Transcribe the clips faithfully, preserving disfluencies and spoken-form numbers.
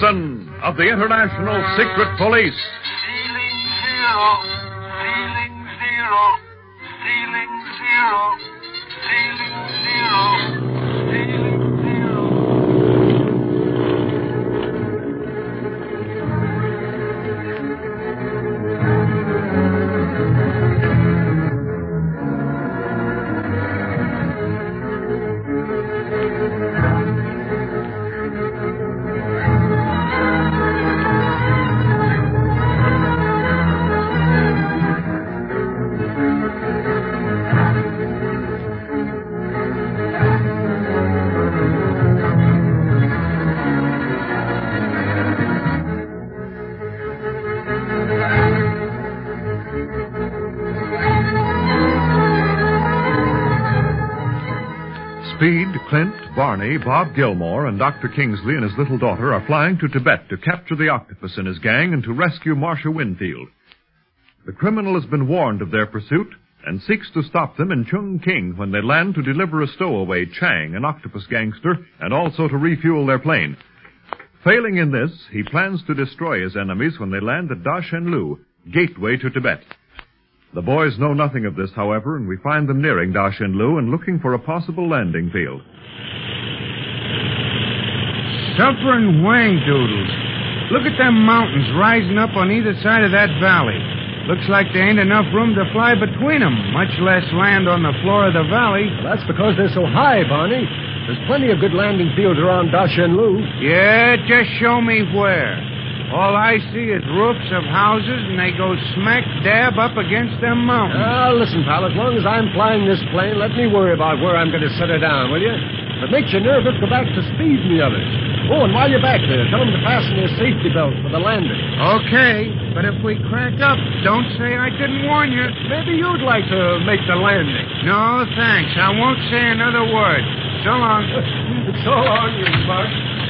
Wilson of the International Secret Police. Ceiling zero, ceiling zero, ceiling zero, ceiling zero, ceiling zero. Speed, Clint, Barney, Bob Gilmore, and Doctor Kingsley and his little daughter are flying to Tibet to capture the octopus and his gang and to rescue Marcia Winfield. The criminal has been warned of their pursuit and seeks to stop them in Chungking when they land to deliver a stowaway, Chang, an octopus gangster, and also to refuel their plane. Failing in this, he plans to destroy his enemies when they land at Da Shen Lu, gateway to Tibet. The boys know nothing of this, however, and we find them nearing Da Shen Lu and looking for a possible landing field. Suffering wang doodles. Look at them mountains rising up on either side of that valley. Looks like there ain't enough room to fly between them, much less land on the floor of the valley. Well, that's because they're so high, Barney. There's plenty of good landing fields around Da Shen Lu. Yeah, just show me where. All I see is roofs of houses, and they go smack dab up against them mountains. Ah, listen, pal, as long as I'm flying this plane, let me worry about where I'm going to set her down, will you? If it makes you nervous, go back to Speed and the others. Oh, and while you're back there, tell them to fasten their safety belts for the landing. Okay, but if we crack up, don't say I didn't warn you. Maybe you'd like to make the landing. No, thanks. I won't say another word. So long. So long, you buck.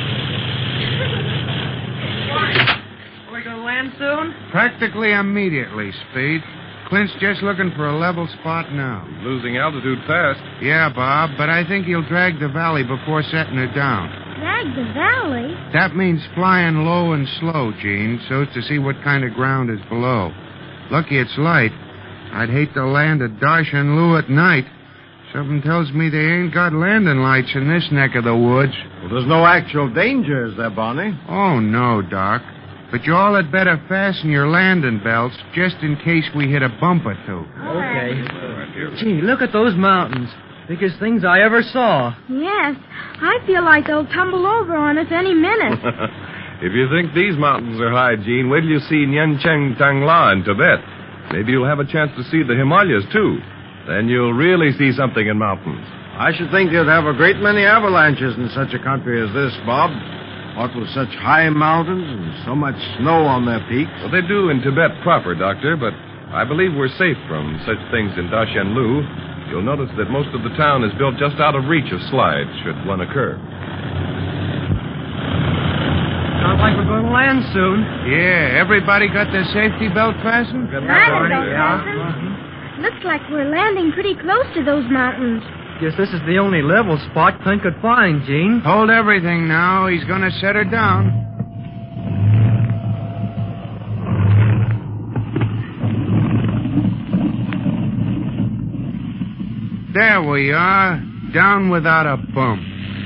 Are we going to land soon? Practically immediately, Speed. Clint's just looking for a level spot now. He's losing altitude fast. Yeah, Bob, but I think he'll drag the valley before setting her down. Drag the valley? That means flying low and slow, Gene, so as to see what kind of ground is below. Lucky it's light. I'd hate to land at Da Shen Lu at night. Something tells me they ain't got landing lights in this neck of the woods. Well, there's no actual danger, is there, Barney? Oh, no, Doc. But you all had better fasten your landing belts just in case we hit a bump or two. Okay. Gee, look at those mountains. Biggest things I ever saw. Yes. I feel like they'll tumble over on us any minute. If you think these mountains are high, Gene, wait till you see Nyencheng Tangla in Tibet. Maybe you'll have a chance to see the Himalayas, too. Then you'll really see something in mountains. I should think you'd have a great many avalanches in such a country as this, Bob. What with such high mountains and so much snow on their peaks. Well, they do in Tibet proper, Doctor, but I believe we're safe from such things in Da Shen Lu. You'll notice that most of the town is built just out of reach of slides, should one occur. Sounds like we're going to land soon. Yeah, everybody got their safety belt fastened? Mine is all fastened. Looks like we're landing pretty close to those mountains. Guess this is the only level spot Clint could find, Gene. Hold everything now. He's going to set her down. There we are. Down without a bump.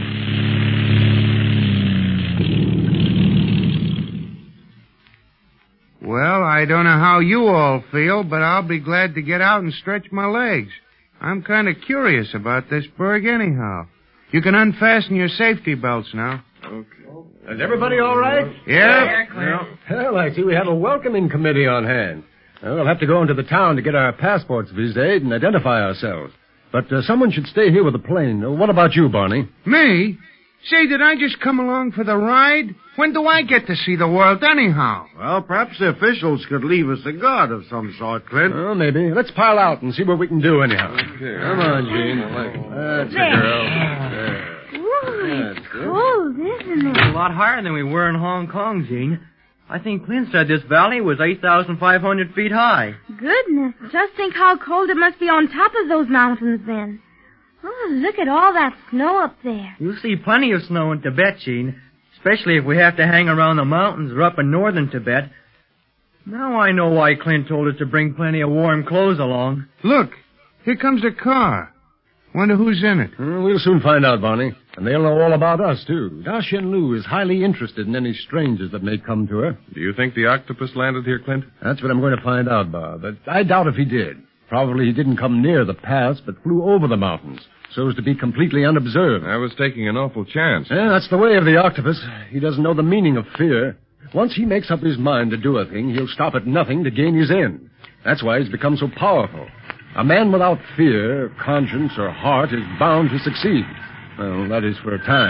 Well, I don't know how you all feel, but I'll be glad to get out and stretch my legs. I'm kind of curious about this berg anyhow. You can unfasten your safety belts now. Okay. Is everybody all right? Yeah? Yeah. Well, I see we have a welcoming committee on hand. Uh, we'll have to go into the town to get our passports viséed and identify ourselves. But uh, someone should stay here with the plane. Uh, what about you, Barney? Me? Say, did I just come along for the ride? When do I get to see the world anyhow? Well, perhaps the officials could leave us a guard of some sort, Clint. Oh, maybe. Let's pile out and see what we can do anyhow. Okay. Come on, Gene. That's There. a girl. There. Ooh, it's That's good. cold, isn't A it? lot higher than we were in Hong Kong, Gene. I think Clint said this valley was eight thousand five hundred feet high. Goodness, just think how cold it must be on top of those mountains then. Oh, look at all that snow up there. You'll see plenty of snow in Tibet, Gene. Especially if we have to hang around the mountains or up in northern Tibet. Now I know why Clint told us to bring plenty of warm clothes along. Look, here comes a car. Wonder who's in it. Hmm, we'll soon find out, Barney. And they'll know all about us, too. Da Shen Lu is highly interested in any strangers that may come to her. Do you think the octopus landed here, Clint? That's what I'm going to find out, Bob. But I doubt if he did. Probably he didn't come near the pass, but flew over the mountains, so as to be completely unobserved. I was taking an awful chance. Yeah, that's the way of the octopus. He doesn't know the meaning of fear. Once he makes up his mind to do a thing, he'll stop at nothing to gain his end. That's why he's become so powerful. A man without fear, conscience, or heart is bound to succeed. Well, that is for a time.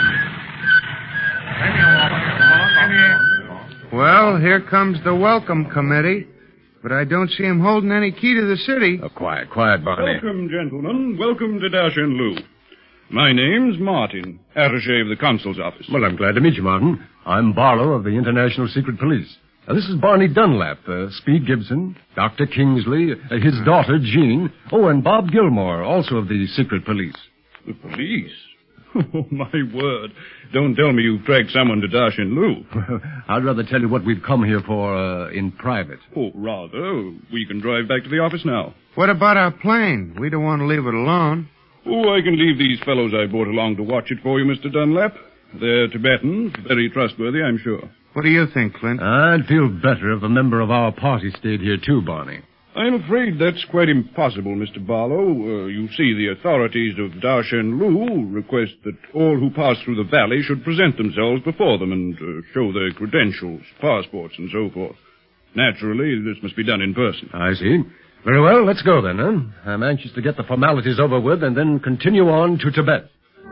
Well, here comes the welcome committee. But I don't see him holding any key to the city. Oh, quiet, quiet, Barney. Welcome, gentlemen. Welcome to Da Shen Lu. My name's Martin, attaché of the consul's office. Well, I'm glad to meet you, Martin. I'm Barlow of the International Secret Police. Uh, this is Barney Dunlap, uh, Speed Gibson, Doctor Kingsley, uh, his daughter, Jean. Oh, and Bob Gilmore, also of the Secret Police. The police? Oh, my word. Don't tell me you've tracked someone to Da Shen Lu. I'd rather tell you what we've come here for uh, in private. Oh, rather. We can drive back to the office now. What about our plane? We don't want to leave it alone. Oh, I can leave these fellows I brought along to watch it for you, Mister Dunlap. They're Tibetans, very trustworthy, I'm sure. What do you think, Clint? I'd feel better if a member of our party stayed here, too, Barney. I'm afraid that's quite impossible, Mister Barlow. Uh, you see, the authorities of Da Shen Lu request that all who pass through the valley should present themselves before them and uh, show their credentials, passports, and so forth. Naturally, this must be done in person. I see. Very well, let's go then, huh? I'm anxious to get the formalities over with and then continue on to Tibet.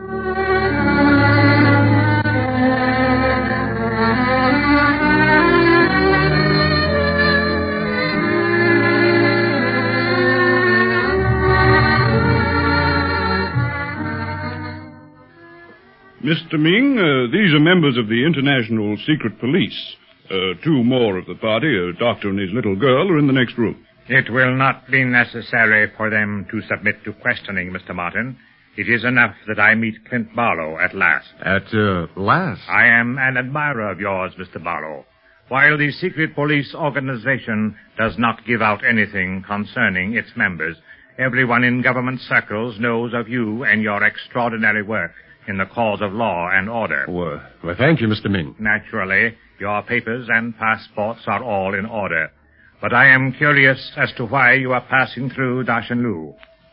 Mister Ming, uh, these are members of the International Secret Police. Uh, two more of the party, a doctor and his little girl, are in the next room. It will not be necessary for them to submit to questioning, Mister Martin. It is enough that I meet Clint Barlow at last. At, uh, last? I am an admirer of yours, Mister Barlow. While the secret police organization does not give out anything concerning its members, everyone in government circles knows of you and your extraordinary work in the cause of law and order. Well, well, thank you, Mister Ming. Naturally, your papers and passports are all in order. But I am curious as to why you are passing through Da Shen Lu.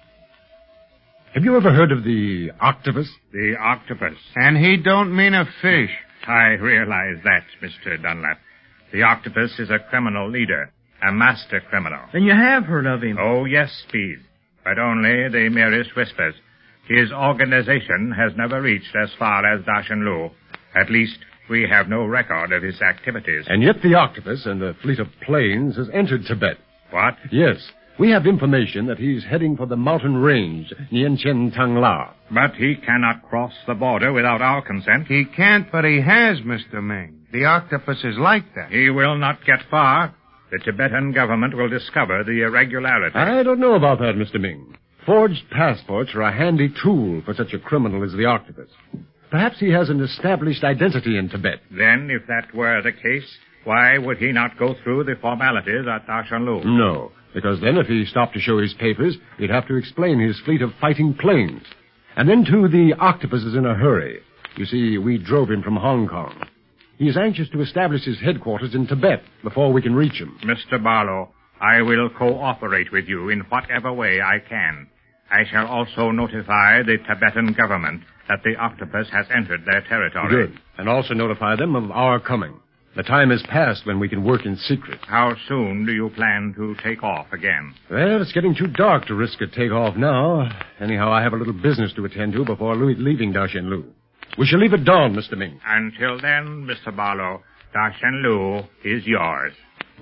Have you ever heard of the octopus? The octopus. And he don't mean a fish. I realize that, Mister Dunlap. The octopus is a criminal leader, a master criminal. Then you have heard of him. Oh, yes, Speed, but only the merest whispers. His organization has never reached as far as Da Shen Lu. At least, we have no record of his activities. And yet the octopus and a fleet of planes has entered Tibet. What? Yes. We have information that he's heading for the mountain range, Nianchen Tangla. But he cannot cross the border without our consent. He can't, but he has, Mister Ming. The octopus is like that. He will not get far. The Tibetan government will discover the irregularity. I don't know about that, Mister Ming. Forged passports are a handy tool for such a criminal as the octopus. Perhaps he has an established identity in Tibet. Then, if that were the case, why would he not go through the formalities at Da Shen Lu? No, because then if he stopped to show his papers, he'd have to explain his fleet of fighting planes. And then, too, the octopus is in a hurry. You see, we drove him from Hong Kong. He is anxious to establish his headquarters in Tibet before we can reach him. Mister Barlow, I will cooperate with you in whatever way I can. I shall also notify the Tibetan government that the octopus has entered their territory. Good. And also notify them of our coming. The time has passed when we can work in secret. How soon do you plan to take off again? Well, it's getting too dark to risk a takeoff now. Anyhow, I have a little business to attend to before leaving Da Shen Lu. We shall leave at dawn, Mister Ming. Until then, Mister Barlow, Da Shen Lu is yours.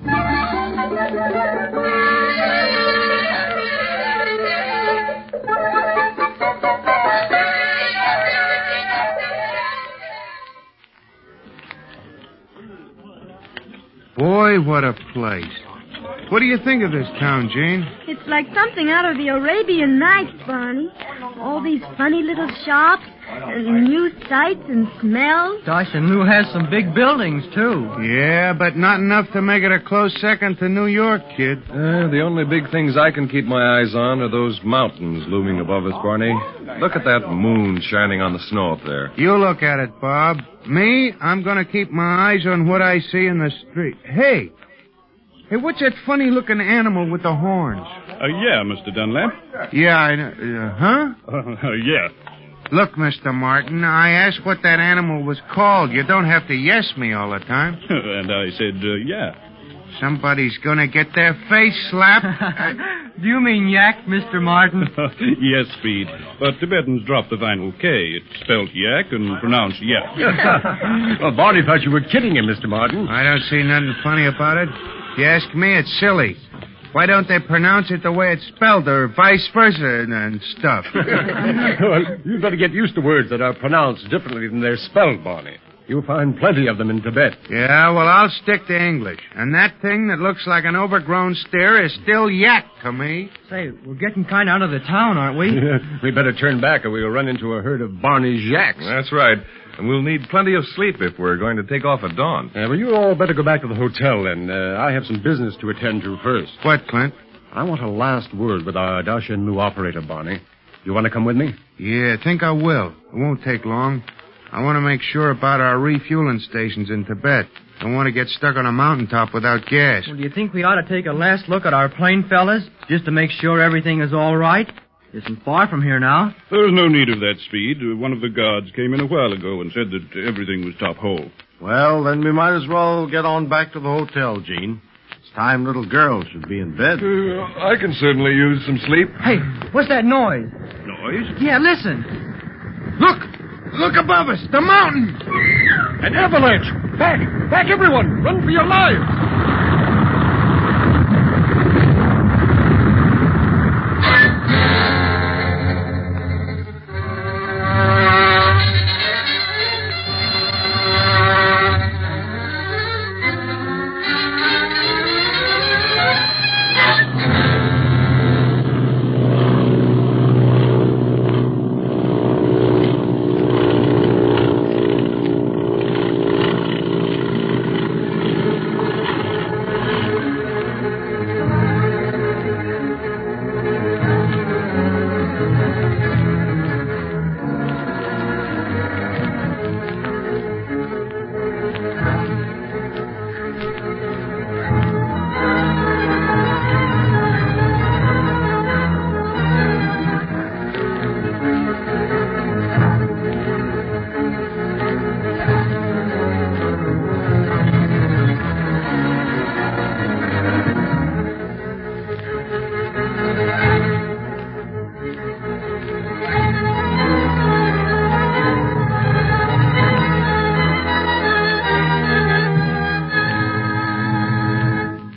Boy, what a place. What do you think of this town, Jean? It's like something out of the Arabian Nights, Barney. All these funny little shops, Uh, new sights and smells. Dawson Lou has some big buildings, too. Yeah, but not enough to make it a close second to New York, kid. Uh, the only big things I can keep my eyes on are those mountains looming above us, Barney. Look at that moon shining on the snow up there. You look at it, Bob. Me, I'm going to keep my eyes on what I see in the street. Hey! Hey, what's that funny-looking animal with the horns? Uh, yeah, Mister Dunlap. Yeah, I know. Uh, huh? Uh, yeah. Look, Mister Martin, I asked what that animal was called. You don't have to yes me all the time. And I said, uh, yeah. Somebody's gonna get their face slapped. Do you mean yak, Mister Martin? Yes, Speed. But Tibetans drop the final K. It's spelled yak and pronounced yak. Well, Barney thought you were kidding him, Mister Martin. I don't see nothing funny about it. If you ask me, it's silly. Why don't they pronounce it the way it's spelled, or vice versa and, and stuff? Well, you'd better get used to words that are pronounced differently than they're spelled, Barney. You'll find plenty of them in Tibet. Yeah, well, I'll stick to English. And that thing that looks like an overgrown steer is still yak to me. Say, we're getting kind of out of the town, aren't we? We better turn back or we'll run into a herd of Barney's yaks. That's right. And we'll need plenty of sleep if we're going to take off at dawn. Yeah, well, you all better go back to the hotel, then. Uh, I have some business to attend to first. What, Clint? I want a last word with our Dashin Lu operator, Barney. You want to come with me? Yeah, I think I will. It won't take long. I want to make sure about our refueling stations in Tibet. Don't want to get stuck on a mountaintop without gas. Well, do you think we ought to take a last look at our plane, fellas, just to make sure everything is all right? Isn't far from here now. There's no need of that, Speed. Uh, One of the guards came in a while ago and said that everything was top hole. Well, then we might as well get on back to the hotel, Gene. It's time little girl should be in bed. Uh, I can certainly use some sleep. Hey, what's that noise? Noise? Yeah, listen. Look! Look above us! The mountain! An avalanche! Back! Back, everyone! Run for your lives!